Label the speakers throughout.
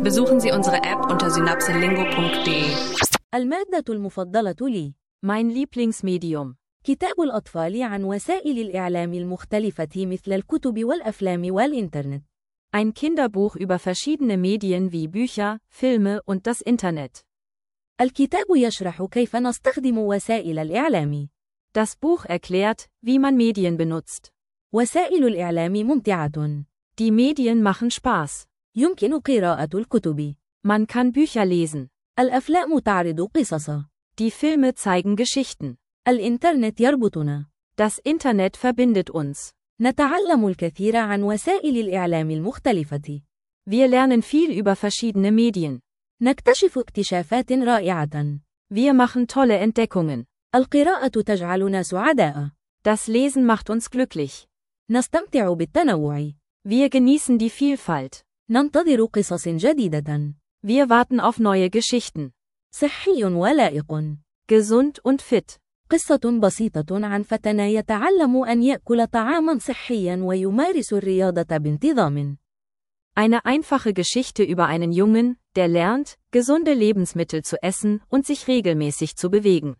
Speaker 1: Besuchen Sie unsere App unter synapselingo.de.
Speaker 2: المادة المفضلة لي.
Speaker 3: Mein Lieblingsmedium.
Speaker 2: كتاب الأطفال عن وسائل الإعلام المختلفة مثل الكتب والأفلام والإنترنت.
Speaker 3: Ein Kinderbuch über verschiedene Medien wie Bücher, Filme und das Internet.
Speaker 2: الكتاب يشرح كيف نستخدم وسائل الإعلام.
Speaker 3: Das Buch erklärt, wie man Medien benutzt.
Speaker 2: وسائل الإعلام ممتعة.
Speaker 3: Die Medien machen Spaß.
Speaker 2: يمكن قراءة الكتب.
Speaker 3: Man kann Bücher lesen.
Speaker 2: الأفلام تعرض قصص.
Speaker 3: Die Filme zeigen Geschichten.
Speaker 2: الإنترنت يربطنا.
Speaker 3: Das Internet verbindet uns.
Speaker 2: نتعلم الكثير عن وسائل الإعلام المختلفة.
Speaker 3: Wir lernen viel über verschiedene Medien.
Speaker 2: نكتشف اكتشافات رائعة.
Speaker 3: Wir machen tolle Entdeckungen.
Speaker 2: القراءة تجعلنا سعداء.
Speaker 3: Das Lesen macht uns glücklich.
Speaker 2: نستمتع بالتنوع.
Speaker 3: Wir genießen die Vielfalt.
Speaker 2: ننتظر قصص جديدة.
Speaker 3: Wir warten auf neue Geschichten.
Speaker 2: صحي ولائق.
Speaker 3: Gesund und fit.
Speaker 2: قصة بسيطة عن فتى يتعلم أن يأكل طعاما صحيا ويمارس الرياضة بانتظام.
Speaker 3: Eine einfache Geschichte über einen Jungen, der lernt, gesunde Lebensmittel zu essen und sich regelmäßig zu bewegen.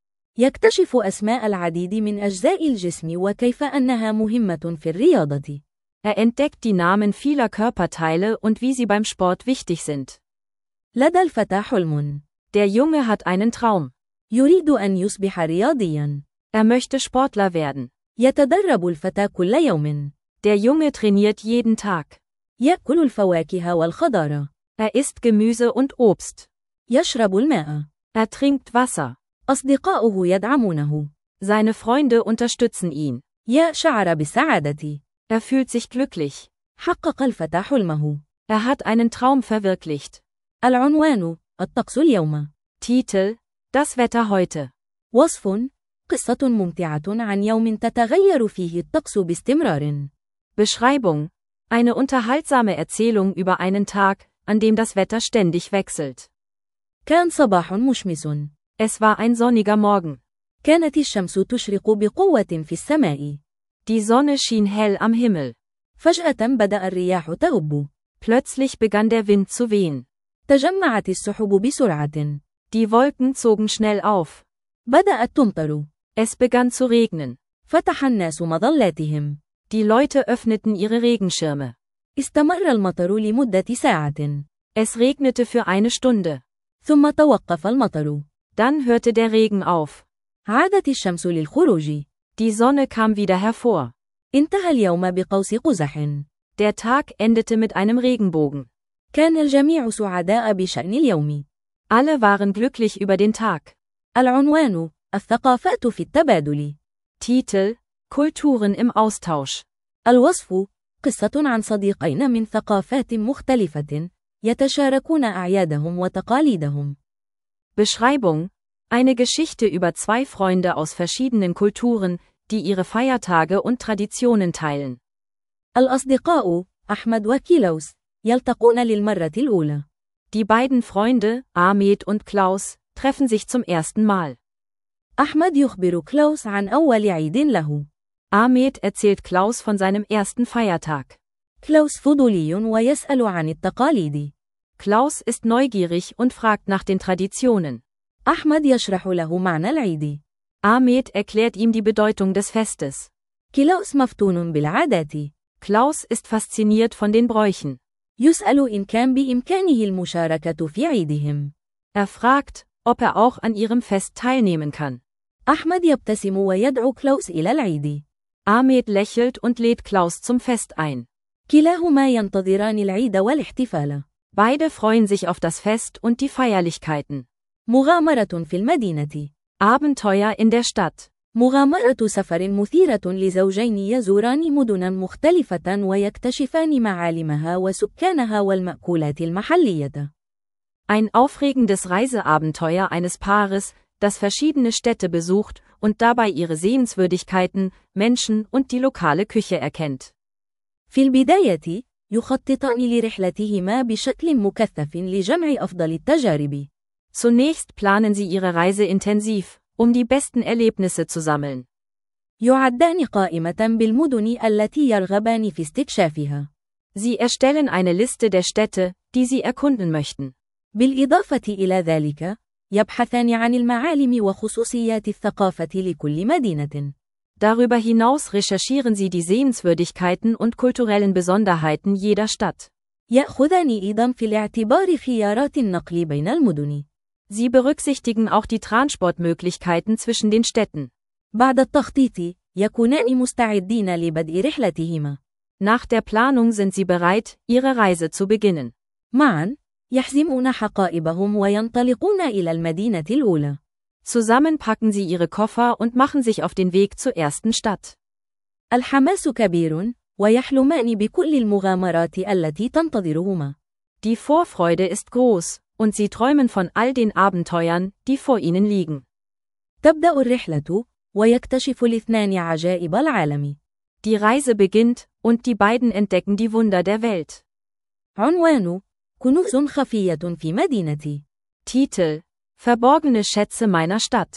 Speaker 2: يكتشف أسماء العديد من أجزاء الجسم وكيف أنها مهمة في الرياضة.
Speaker 3: Entdeckt die Namen vieler Körperteile und wie sie beim Sport wichtig sind.
Speaker 2: لدى الفتى حلم.
Speaker 3: Der Junge hat einen Traum.
Speaker 2: يريد أن يصبح رياضيا.
Speaker 3: Möchte Sportler werden.
Speaker 2: يتدرب الفتى كل يوم.
Speaker 3: Der Junge trainiert jeden Tag.
Speaker 2: يأكل الفواكه والخضار.
Speaker 3: Isst Gemüse und Obst.
Speaker 2: يشرب الماء.
Speaker 3: Trinkt Wasser.
Speaker 2: أصدقاؤه يدعمونه.
Speaker 3: Seine Freunde unterstützen ihn.
Speaker 2: شعر بالسعادة.
Speaker 3: Fühlt sich glücklich.
Speaker 2: حقق الفتى حلمه.
Speaker 3: Hat einen Traum verwirklicht.
Speaker 2: العنوان: الطقس اليوم.
Speaker 3: Titel: Das Wetter heute.
Speaker 2: وصف: قصة ممتعة عن يوم تتغير فيه الطقس باستمرار.
Speaker 3: Beschreibung: Eine unterhaltsame Erzählung über einen Tag, an dem das Wetter ständig wechselt.
Speaker 2: كان صباح مشمس.
Speaker 3: Es war ein sonniger Morgen.
Speaker 2: كانت الشمس تشرق بقوة في السماء.
Speaker 3: Die Sonne schien hell am Himmel.
Speaker 2: فجأة بدأ الرياح تهب.
Speaker 3: Plötzlich begann der Wind zu wehen.
Speaker 2: تجمعت السحب بسرعة.
Speaker 3: Die Wolken zogen schnell auf.
Speaker 2: بدأت تمطر.
Speaker 3: Es begann zu regnen.
Speaker 2: فتح الناس مظلاتهم.
Speaker 3: Die Leute öffneten ihre Regenschirme.
Speaker 2: استمر المطر لمدة ساعة.
Speaker 3: Es regnete für eine Stunde.
Speaker 2: ثم توقف المطر.
Speaker 3: Dann hörte der Regen auf.
Speaker 2: عادت الشمس للخروج.
Speaker 3: Die Sonne kam wieder hervor.
Speaker 2: انتهى اليوم بقوس قزح.
Speaker 3: Der Tag endete mit einem Regenbogen.
Speaker 2: كان الجميع سعداء بشأن اليوم.
Speaker 3: Alle waren glücklich über den Tag.
Speaker 2: العنوان: الثقافات في التبادل.
Speaker 3: Titel: Kulturen im Austausch.
Speaker 2: الوصف: قصة عن صديقين من ثقافات مختلفة يتشاركون أعيادهم وتقاليدهم.
Speaker 3: Beschreibung: Eine Geschichte über zwei Freunde aus verschiedenen Kulturen, die ihre Feiertage und Traditionen teilen.
Speaker 2: الأصدقاء أحمد وكيلوس يلتقون للمرة الأولى.
Speaker 3: Die beiden Freunde, Ahmed und Klaus, treffen sich zum ersten Mal.
Speaker 2: أحمد يخبر كلاوس عن أول عيد له.
Speaker 3: Ahmed erzählt Klaus von seinem ersten Feiertag.
Speaker 2: كلاوس فضولي ويسأل عن التقاليد.
Speaker 3: Klaus ist neugierig und fragt nach den Traditionen.
Speaker 2: أحمد يشرح له معنى العيد.
Speaker 3: Ahmed erklärt ihm die Bedeutung des Festes.
Speaker 2: كلاوس مفتون بالعادات.
Speaker 3: Klaus ist fasziniert von den Bräuchen.
Speaker 2: يسأل إن كان بإمكانه المشاركة في عيدهم.
Speaker 3: Fragt, ob auch an ihrem Fest teilnehmen kann.
Speaker 2: أحمد يبتسم ويدعو كلاوس إلى العيد.
Speaker 3: Ahmed lächelt und lädt Klaus zum Fest ein.
Speaker 2: كلاهما ينتظران العيد والاحتفال.
Speaker 3: Beide freuen sich auf das Fest und die Feierlichkeiten.
Speaker 2: مغامرة في المدينة.
Speaker 3: Abenteuer in der Stadt.
Speaker 2: مغامرة سفر مثيرة لزوجين يزوران مدنا مختلفة ويكتشفان معالمها وسكانها والمأكولات المحلية.
Speaker 3: Ein aufregendes Reiseabenteuer eines Paares, das verschiedene Städte besucht und dabei ihre Sehenswürdigkeiten, Menschen und die lokale Küche erkennt.
Speaker 2: في البداية، يخططان لرحلتهما بشكل مكثف لجمع أفضل التجارب.
Speaker 3: Zunächst planen sie ihre Reise intensiv, die besten Erlebnisse zu sammeln.
Speaker 2: يعدان قائمة بالمدن التي يرغبان في استكشافها.
Speaker 3: Sie erstellen eine Liste der Städte, die sie erkunden möchten.
Speaker 2: بالإضافة إلى ذلك، يبحثان عن المعالم وخصوصيات الثقافة لكل مدينة.
Speaker 3: Darüber hinaus recherchieren sie die Sehenswürdigkeiten und kulturellen Besonderheiten jeder Stadt.
Speaker 2: يأخذان أيضا في الاعتبار خيارات النقل بين المدن.
Speaker 3: Sie berücksichtigen auch die Transportmöglichkeiten zwischen den Städten.
Speaker 2: بعد التخطيط، يكونان مستعدين لبدء رحلتهما.
Speaker 3: Nach der Planung sind sie bereit, ihre Reise zu beginnen.
Speaker 2: معا، يحزمون حقائبهم وينطلقون إلى المدينة الأولى.
Speaker 3: Zusammen packen sie ihre Koffer und machen sich auf den Weg zur ersten Stadt.
Speaker 2: الحماس كبير، ويحلمان بكل المغامرات التي تنتظرهما.
Speaker 3: Die Vorfreude ist groß, und sie träumen von all den Abenteuern, die vor ihnen liegen.
Speaker 2: تبدأ الرحلة، ويكتشف الاثنان عجائب العالم.
Speaker 3: Die Reise beginnt, und die beiden entdecken die Wunder der Welt.
Speaker 2: عنوان: كنوز خفية في مدينتي.
Speaker 3: Titel: Verborgene Schätze meiner Stadt.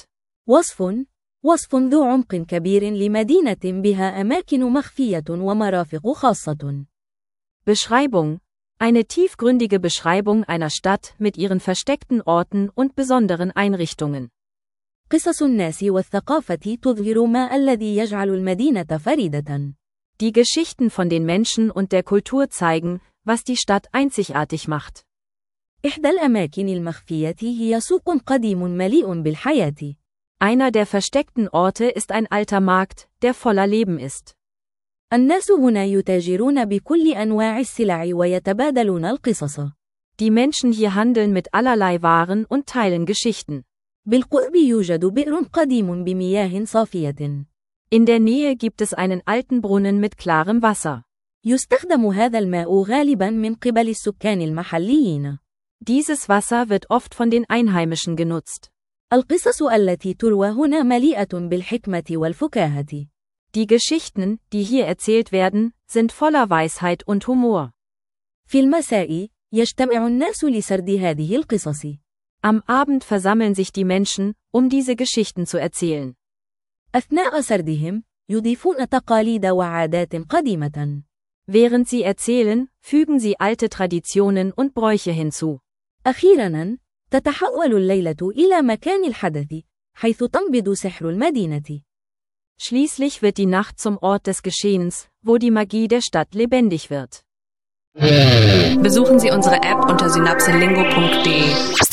Speaker 2: وصف ذو عمق كبير لمدينة بها أماكن مخفية ومرافق خاصة.
Speaker 3: Beschreibung: Eine tiefgründige Beschreibung einer Stadt mit ihren versteckten Orten und besonderen Einrichtungen.
Speaker 2: قصص الناس والثقافة تظهر ما الذي يجعل المدينة فريدة.
Speaker 3: Die Geschichten von den Menschen und der Kultur zeigen, was die Stadt einzigartig macht.
Speaker 2: إحدى الأماكن المخفية هي سوق قديم مليء بالحياة.
Speaker 3: Einer der versteckten Orte ist ein alter Markt, der voller Leben ist.
Speaker 2: الناس هنا يتاجرون بكل أنواع السلع ويتبادلون القصص.
Speaker 3: Die Menschen hier handeln mit allerlei Waren und teilen Geschichten.
Speaker 2: بالقرب يوجد بئر قديم بمياه صافية.
Speaker 3: In der Nähe gibt es einen alten Brunnen mit klarem Wasser.
Speaker 2: يستخدم هذا الماء غالبا من قبل السكان المحليين.
Speaker 3: Dieses Wasser wird oft von den Einheimischen genutzt.
Speaker 2: القصص التي تروى هنا مليئة بالحكمة والفكاهة.
Speaker 3: Die Geschichten, die hier erzählt werden, sind voller Weisheit und Humor.
Speaker 2: في المساء، يجتمع الناس لسرد هذه القصص.
Speaker 3: Am Abend versammeln sich die Menschen, um diese Geschichten zu erzählen.
Speaker 2: أثناء سردهم، يضيفون تقاليد وعادات قديمة.
Speaker 3: Während sie erzählen, fügen sie alte Traditionen und Bräuche hinzu.
Speaker 2: أخيراً، تتحول الليلة إلى مكان الحدث، حيث تنبض سحر المدينة.
Speaker 3: Schließlich wird die Nacht zum Ort des Geschehens, wo die Magie der Stadt lebendig wird.
Speaker 1: Besuchen Sie unsere App unter synapselingo.de.